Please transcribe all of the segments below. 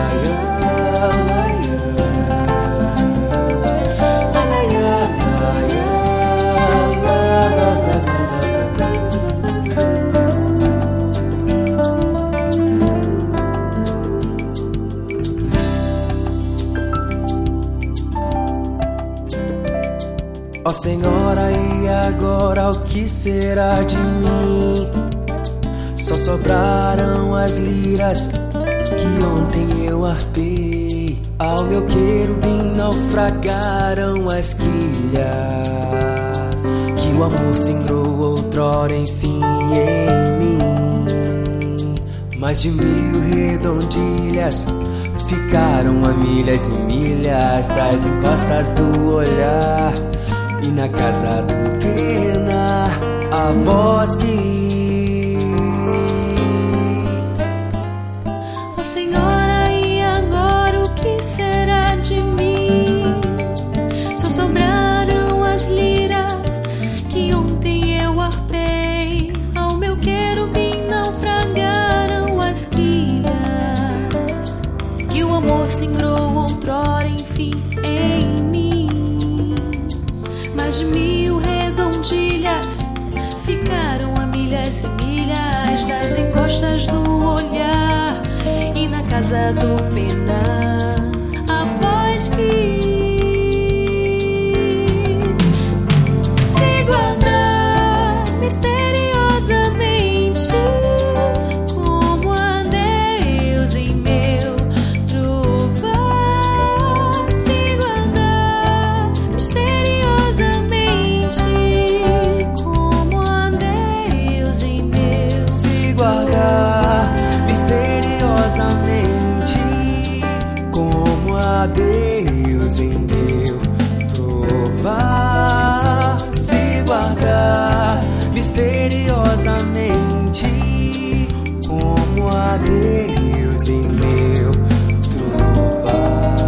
Ó Senhora, e agora o que será de mim? Só sobraram as liras que ontem eu arpei. Ao meu querubim naufragaram as quilhas que o amor sembrou outrora, enfim, em mim. Mais de 1000 redondilhas ficaram a milhas e milhas das encostas do olhar. E na casa do Pena, a voz quis: ó Senhora, e agora o que será de mim? Só sobraram as liras que ontem eu arpei. Ao meu querubim naufragaram as quilhas que o amor sembrou outrora, enfim, em mim. Mais de 1000 redondilhas ficaram a milhas e milhas das encostas do olhar. E na casa do Pena, a voz que se guardar misteriosamente como a Deus em meu trovar. Se guardar misteriosamente como a Deus em meu. Se guardar misteriosamente como a Deus em meu trovar. Se guardar misteriosamente como a Deus em meu trovar.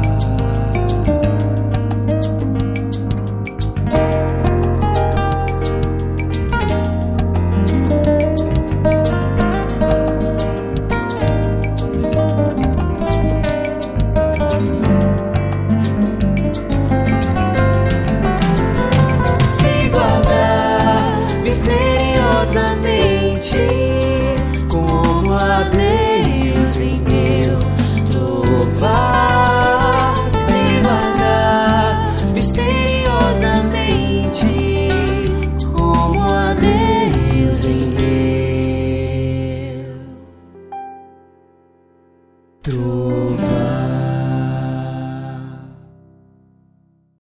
Misteriosamente como a Deus em meu trovar. Se guardar misteriosamente como a Deus em meu trovar.